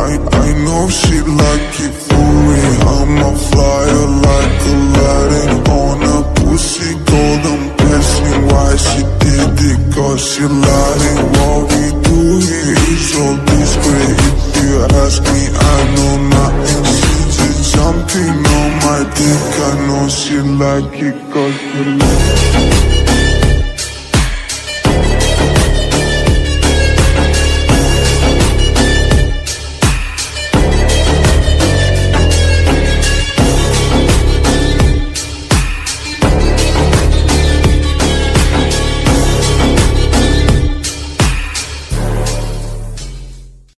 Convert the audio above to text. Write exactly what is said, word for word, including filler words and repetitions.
I, I know she like it for real. I'm a flyer like Aladdin on a pussy golden blessing. Why she did it? Cause she lied. And what we do here is so discreet. If you ask me, I know nothing. She just jumping on my dick. I know she like it cause she like it.